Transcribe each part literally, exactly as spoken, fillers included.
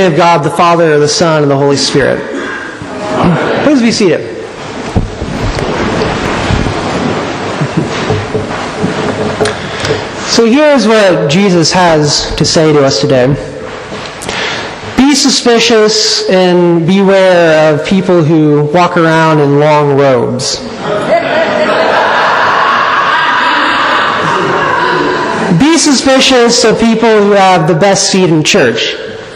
of God, the Father, the Son, and the Holy Spirit. Please be seated. So here's what Jesus has to say to us today. Be suspicious and beware of people who walk around in long robes. Be suspicious of people who have the best seat in church.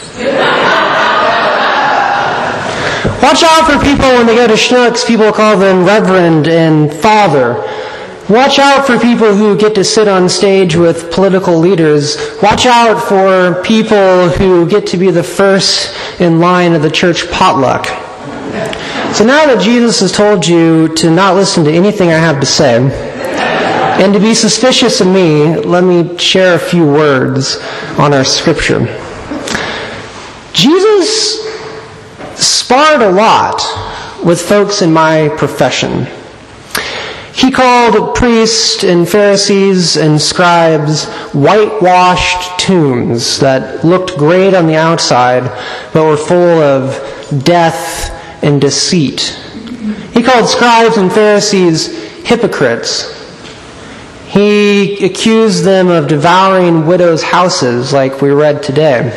Watch out for people when they go to Schnucks, people call them Reverend and Father. Watch out for people who get to sit on stage with political leaders. Watch out for people who get to be the first in line of the church potluck. So now that Jesus has told you to not listen to anything I have to say, and to be suspicious of me, let me share a few words on our scripture. Jesus sparred a lot with folks in my profession. He called priests and Pharisees and scribes whitewashed tombs that looked great on the outside but were full of death and deceit. He called scribes and Pharisees hypocrites. He accused them of devouring widows' houses like we read today.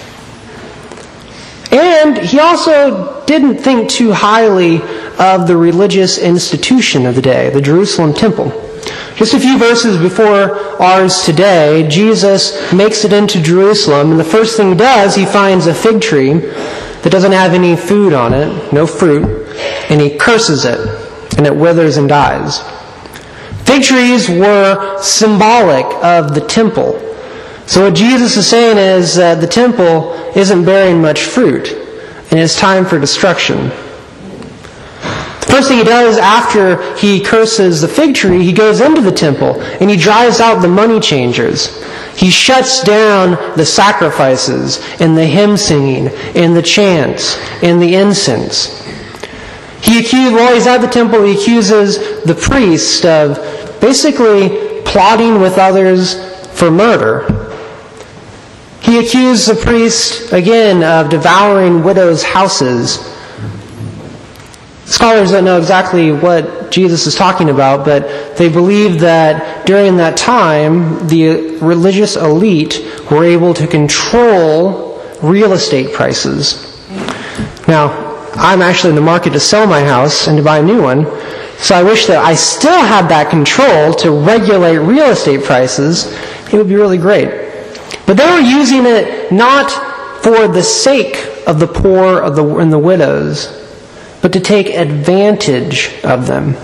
And he also didn't think too highly of the religious institution of the day, the Jerusalem temple. Just a few verses before ours today, Jesus makes it into Jerusalem, and the first thing he does, he finds a fig tree that doesn't have any food on it, no fruit, and he curses it, and it withers and dies. Fig trees were symbolic of the temple. So what Jesus is saying is that the temple isn't bearing much fruit, and it's time for destruction. The first thing he does after he curses the fig tree, he goes into the temple, and he drives out the money changers. He shuts down the sacrifices, and the hymn singing, and the chants, and the incense. He accuses, while he's at the temple, he accuses the priest of basically plotting with others for murder. He accused the priest, again, of devouring widows' houses. Scholars don't know exactly what Jesus is talking about, but they believe that during that time, the religious elite were able to control real estate prices. Now, I'm actually in the market to sell my house and to buy a new one, so I wish that I still had that control to regulate real estate prices. It would be really great. But they were using it not for the sake of the poor of the, and the widows, but to take advantage of them.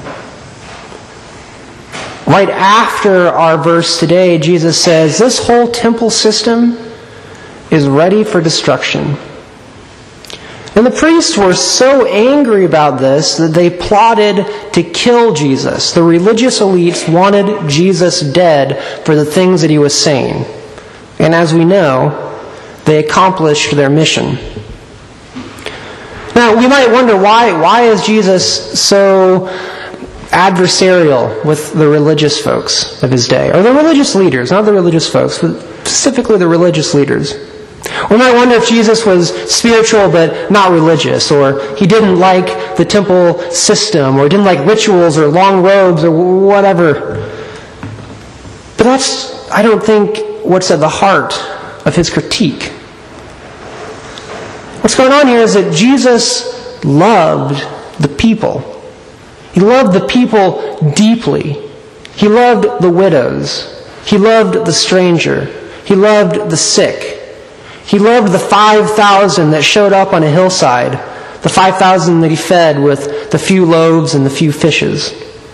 Right after our verse today, Jesus says, this whole temple system is ready for destruction. And the priests were so angry about this that they plotted to kill Jesus. The religious elites wanted Jesus dead for the things that he was saying. And as we know, they accomplished their mission. Now, we might wonder why, why is Jesus so adversarial with the religious folks of his day? Or the religious leaders, not the religious folks, but specifically the religious leaders. We might wonder if Jesus was spiritual but not religious, or he didn't like the temple system, or didn't like rituals or long robes or whatever. But that's, I don't think, what's at the heart of his critique. What's going on here is that Jesus loved the people. He loved the people deeply. He loved the widows. He loved the stranger. He loved the sick. He loved the five thousand that showed up on a hillside, the five thousand that he fed with the few loaves and the few fishes.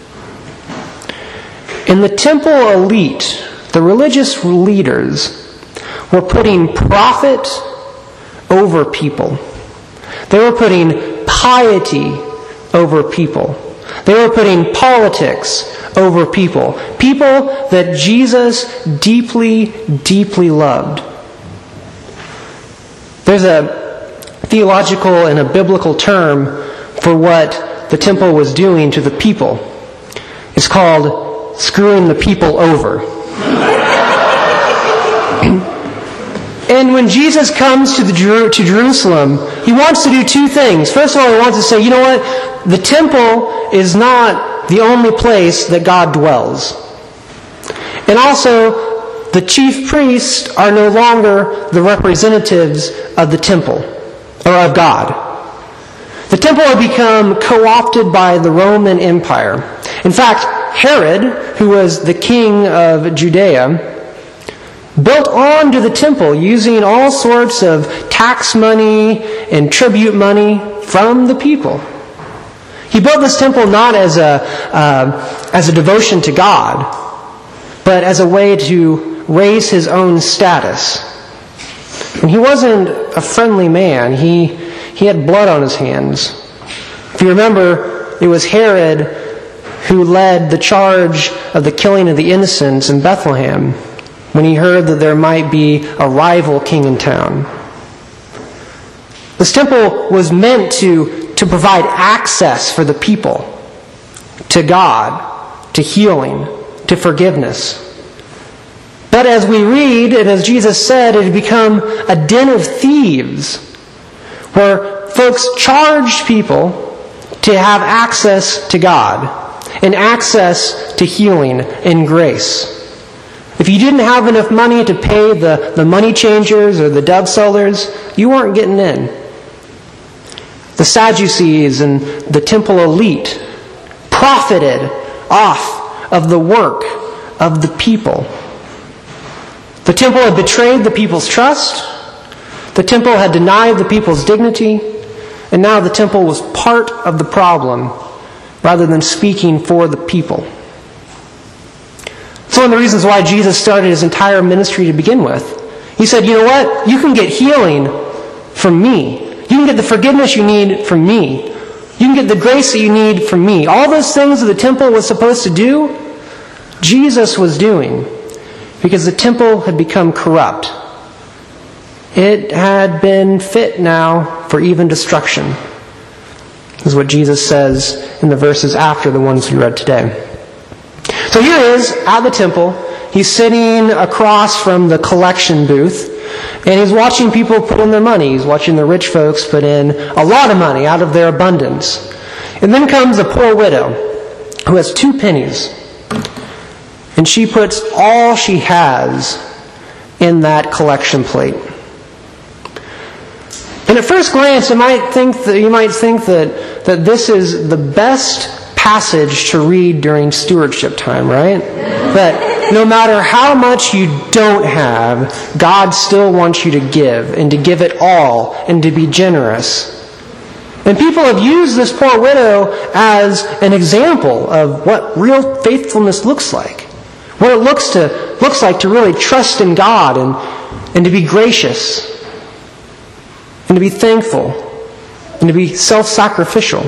In the temple elite, the religious leaders were putting profit over people. They were putting piety over people. They were putting politics over people. People that Jesus deeply, deeply loved. There's a theological and a biblical term for what the temple was doing to the people. It's called screwing the people over. And when Jesus comes to, the Jer- to Jerusalem, he wants to do two things. First of all, he wants to say, you know what? The temple is not the only place that God dwells. And also, the chief priests are no longer the representatives of the temple, or of God. The temple had become co-opted by the Roman Empire. In fact, Herod, who was the king of Judea, built onto the temple using all sorts of tax money and tribute money from the people. He built this temple not as a uh, as a devotion to God, but as a way to raise his own status. And he wasn't a friendly man. He he had blood on his hands. If you remember, it was Herod who led the charge of the killing of the innocents in Bethlehem when he heard that there might be a rival king in town. This temple was meant to, to provide access for the people to God, to healing, to forgiveness. But as we read, and as Jesus said, it had become a den of thieves, where folks charged people to have access to God and access to healing and grace. If you didn't have enough money to pay the, the money changers or the dove sellers, you weren't getting in. The Sadducees and the temple elite profited off of the work of the people. The temple had betrayed the people's trust. The temple had denied the people's dignity. And now the temple was part of the problem rather than speaking for the people. It's one of the reasons why Jesus started his entire ministry to begin with. He said, you know what? You can get healing from me. You can get the forgiveness you need from me. You can get the grace that you need from me. All those things that the temple was supposed to do, Jesus was doing, because the temple had become corrupt. It had been fit now for even destruction. This is what Jesus says in the verses after the ones we read today. So here he is at the temple. He's sitting across from the collection booth, and he's watching people put in their money. He's watching the rich folks put in a lot of money out of their abundance. And then comes a poor widow who has two pennies, and she puts all she has in that collection plate. And at first glance, you might think that you might think that, that this is the best passage to read during stewardship time, right? But no matter how much you don't have, God still wants you to give, and to give it all, and to be generous. And people have used this poor widow as an example of what real faithfulness looks like. What it looks to looks like to really trust in God and, and to be gracious and to be thankful and to be self-sacrificial.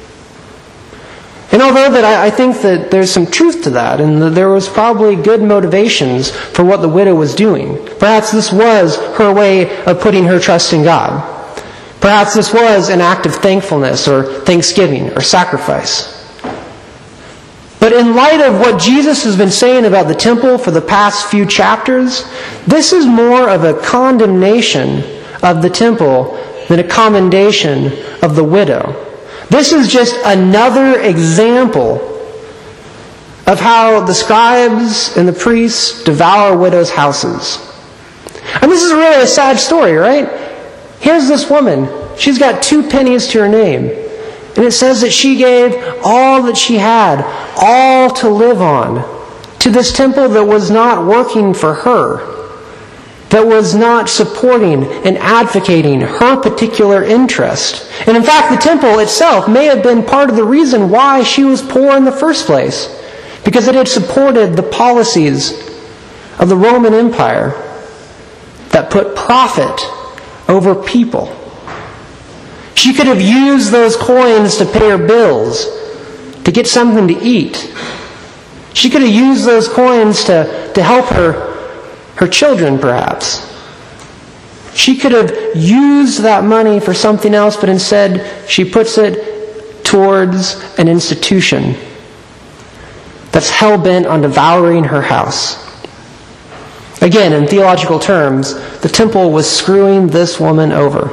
And although that I, I think that there's some truth to that, and that there was probably good motivations for what the widow was doing. Perhaps this was her way of putting her trust in God. Perhaps this was an act of thankfulness or thanksgiving or sacrifice. But in light of what Jesus has been saying about the temple for the past few chapters, this is more of a condemnation of the temple than a commendation of the widow. This is just another example of how the scribes and the priests devour widows' houses. And this is really a sad story, right? Here's this woman. She's got two pennies to her name. And it says that she gave all that she had, all to live on, to this temple that was not working for her, that was not supporting and advocating her particular interest. And in fact, the temple itself may have been part of the reason why she was poor in the first place, because it had supported the policies of the Roman Empire that put profit over people. She could have used those coins to pay her bills, to get something to eat. She could have used those coins to, to help her Her children, perhaps. She could have used that money for something else, but instead she puts it towards an institution that's hell-bent on devouring her house. Again, in theological terms, the temple was screwing this woman over.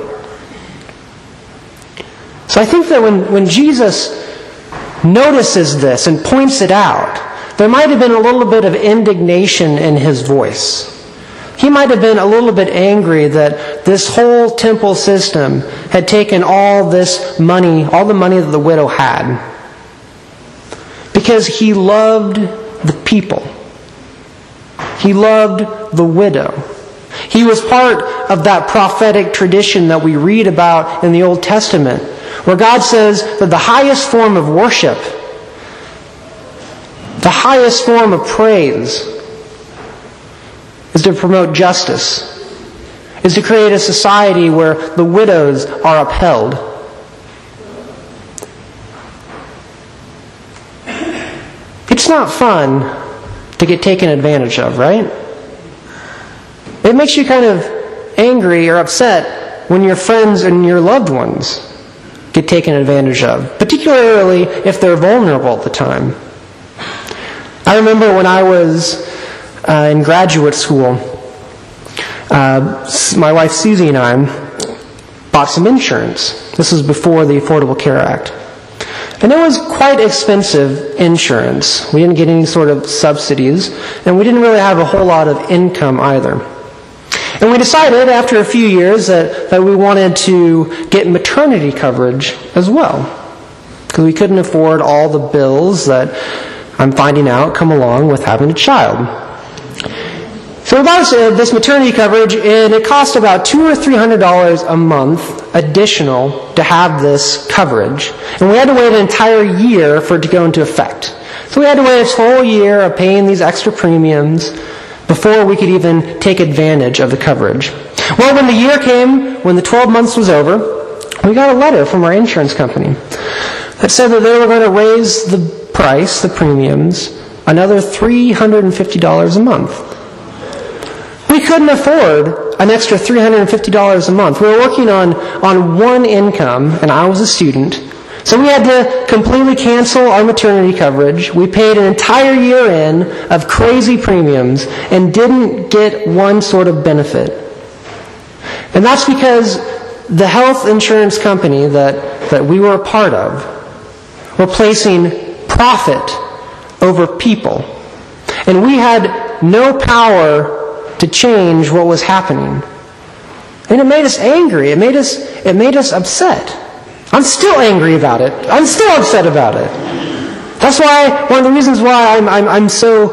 So I think that when, when Jesus notices this and points it out, there might have been a little bit of indignation in his voice. He might have been a little bit angry that this whole temple system had taken all this money, all the money that the widow had, because he loved the people. He loved the widow. He was part of that prophetic tradition that we read about in the Old Testament, where God says that the highest form of worship, the highest form of praise, is to promote justice, is to create a society where the widows are upheld. It's not fun to get taken advantage of, right? It makes you kind of angry or upset when your friends and your loved ones get taken advantage of, particularly if they're vulnerable at the time. I remember when I was uh, in graduate school, uh, my wife Susie and I bought some insurance. This was before the Affordable Care Act. And it was quite expensive insurance. We didn't get any sort of subsidies, and we didn't really have a whole lot of income either. And we decided after a few years that, that we wanted to get maternity coverage as well, because we couldn't afford all the bills that I'm finding out come along with having a child. So we bought this maternity coverage, and it cost about two or three hundred dollars a month additional to have this coverage, and we had to wait an entire year for it to go into effect. So we had to wait a whole year of paying these extra premiums before we could even take advantage of the coverage. Well, when the year came, when the twelve months was over, we got a letter from our insurance company that said that they were going to raise the price, the premiums, another three hundred fifty dollars a month. We couldn't afford an extra three hundred fifty dollars a month. We were working on, on one income, and I was a student. So we had to completely cancel our maternity coverage. We paid an entire year in of crazy premiums and didn't get one sort of benefit. And that's because the health insurance company that, that we were a part of were placing profit over people. And we had no power to change what was happening. And it made us angry. It made us, it made us upset. I'm still angry about it. I'm still upset about it. That's why, one of the reasons why I'm, I'm, I'm so,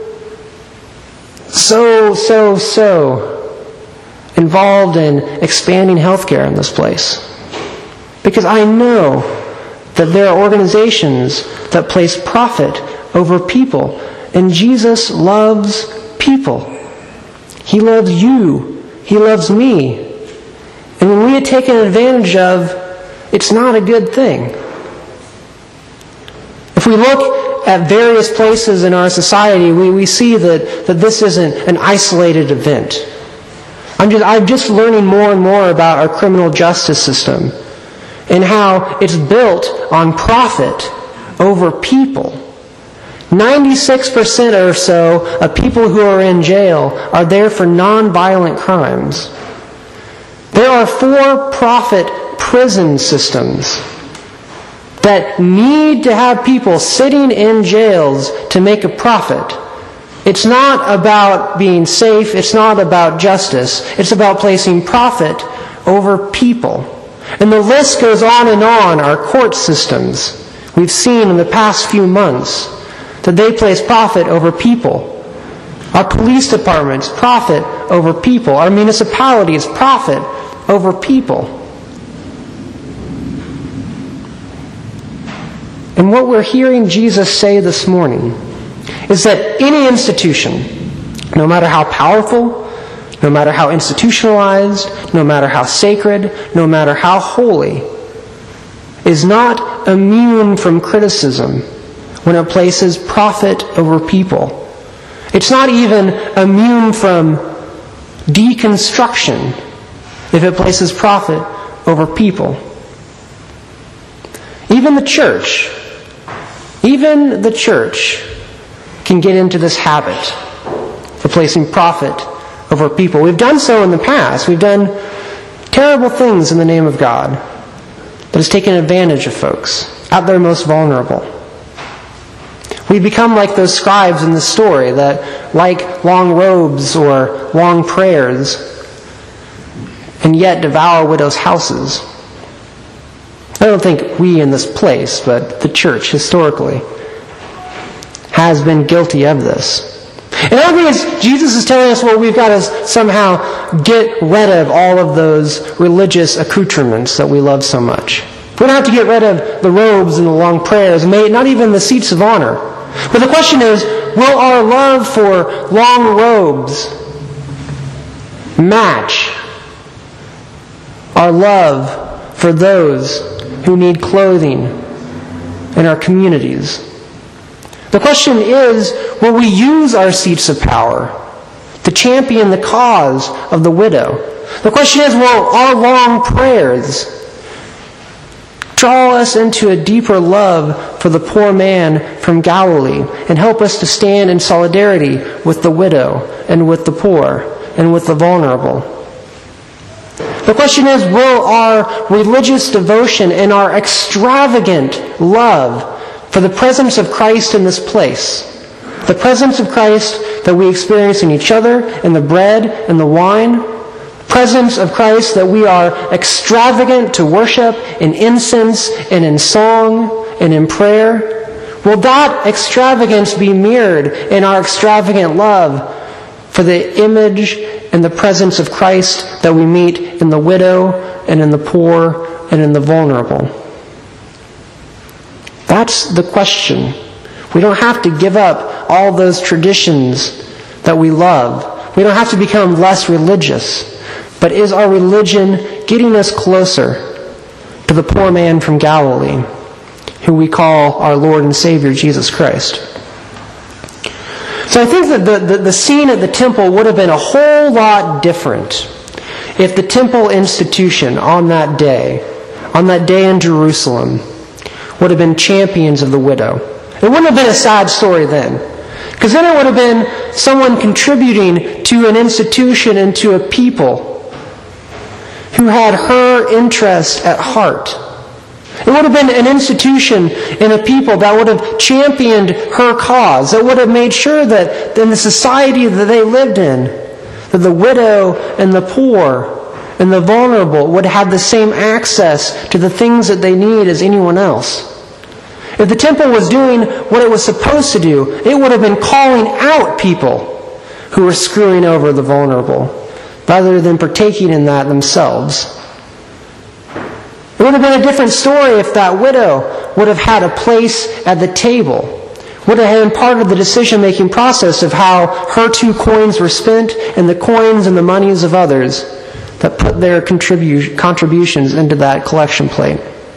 so, so, so involved in expanding healthcare in this place. Because I know that there are organizations that place profit over people. And Jesus loves people. He loves you. He loves me. And when we are taken advantage of, it's not a good thing. If we look at various places in our society, we, we see that, that this isn't an isolated event. I'm just, I'm just learning more and more about our criminal justice system and how it's built on profit over people. ninety-six percent or so of people who are in jail are there for non-violent crimes. There are for-profit prison systems that need to have people sitting in jails to make a profit. It's not about being safe. It's not about justice. It's about placing profit over people. And the list goes on and on. Our court systems, we've seen in the past few months, that they place profit over people. Our police departments, profit over people. Our municipalities, profit over people. And what we're hearing Jesus say this morning is that any institution, no matter how powerful, no matter how institutionalized, no matter how sacred, no matter how holy, is not immune from criticism when it places profit over people. It's not even immune from deconstruction if it places profit over people. Even the church, even the church can get into this habit. for placing profit over people. We've done so in the past. We've done terrible things in the name of God that has taken advantage of folks at their most vulnerable. We become like those scribes in the story that like long robes or long prayers and yet devour widows' houses. I don't think we in this place, but the church historically has been guilty of this. And I don't think it's, Jesus is telling us, well, we've got to somehow get rid of all of those religious accoutrements that we love so much. We don't have to get rid of the robes and the long prayers, and maybe not even the seats of honor. But the question is, will our love for long robes match our love for those who need clothing in our communities? The question is, will we use our seats of power to champion the cause of the widow? The question is, will our long prayers draw us into a deeper love for the poor man from Galilee and help us to stand in solidarity with the widow and with the poor and with the vulnerable? The question is, will our religious devotion and our extravagant love for the presence of Christ in this place, the presence of Christ that we experience in each other, in the bread and the wine, presence of Christ that we are extravagant to worship in incense and in song and in prayer, will that extravagance be mirrored in our extravagant love for the image and the presence of Christ that we meet in the widow and in the poor and in the vulnerable? That's the question. We don't have to give up all those traditions that we love. We don't have to become less religious. But is our religion getting us closer to the poor man from Galilee, who we call our Lord and Savior, Jesus Christ? So I think that the, the, the scene at the temple would have been a whole lot different if the temple institution on that day, on that day in Jerusalem, would have been champions of the widow. It wouldn't have been a sad story then. Because then it would have been someone contributing to an institution and to a people who had her interest at heart. It would have been an institution and a people that would have championed her cause, that would have made sure that in the society that they lived in, that the widow and the poor and the vulnerable would have the same access to the things that they need as anyone else. If the temple was doing what it was supposed to do, it would have been calling out people who were screwing over the vulnerable, rather than partaking in that themselves. It would have been a different story if that widow would have had a place at the table, would have been part of the decision-making process of how her two coins were spent and the coins and the monies of others that put their contribu- contributions into that collection plate.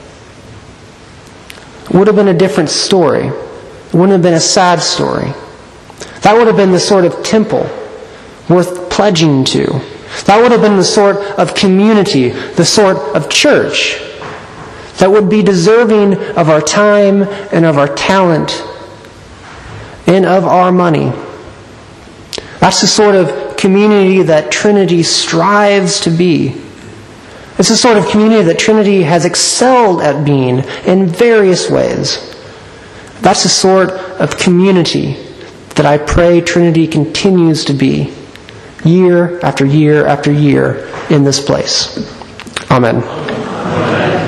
It would have been a different story. It wouldn't have been a sad story. That would have been the sort of temple worth pledging to. That would have been the sort of community, the sort of church that would be deserving of our time and of our talent and of our money. That's the sort of community that Trinity strives to be. It's the sort of community that Trinity has excelled at being in various ways. That's the sort of community that I pray Trinity continues to be year after year after year in this place. Amen. Amen.